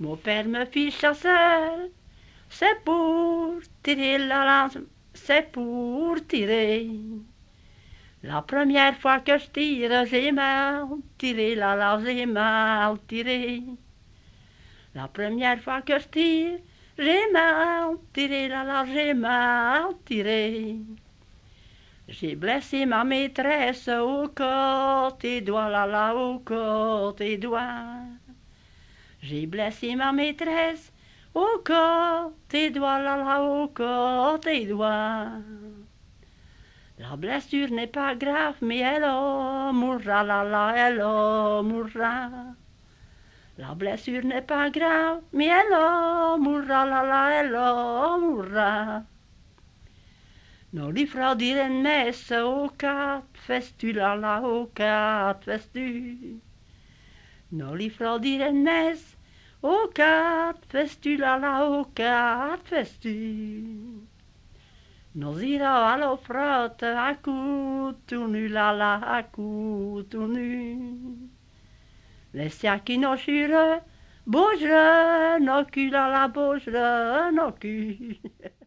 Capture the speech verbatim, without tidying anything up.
Mon père me fit chasseur, c'est pour tirer la lance, c'est pour tirer. La première fois que je tire, j'ai mal tiré la lance, j'ai mal tiré. La première fois que je tire, j'ai mal tiré la lance, j'ai mal tiré. J'ai blessé ma maîtresse au côté doigt, là là, au côté doigt. J'ai blessé ma maîtresse au côté doigt, là là, au côté doigt. La blessure n'est pas grave, mais elle en mourra, là là, elle en mourra. La blessure n'est pas grave, mais elle en mourra, là là, elle en mourra. Non li fra dire en messe au cat festu, là là, au cat festu. Non li fra dire en messe au cat festu, là là, au cat festu. Nos ira allo frate a coutonu, là là, a coutonu. Laisse qui no chure, bojre, no cul, là là, bojre, no cul.